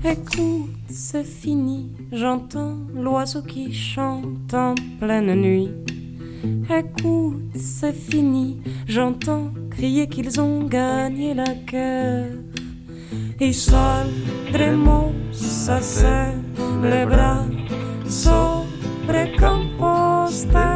Écoute, c'est fini, j'entends l'oiseau qui chante en pleine nuit. Écoute, c'est fini, j'entends crier qu'ils ont gagné la guerre. Y saldremos a celebrar sobre campos de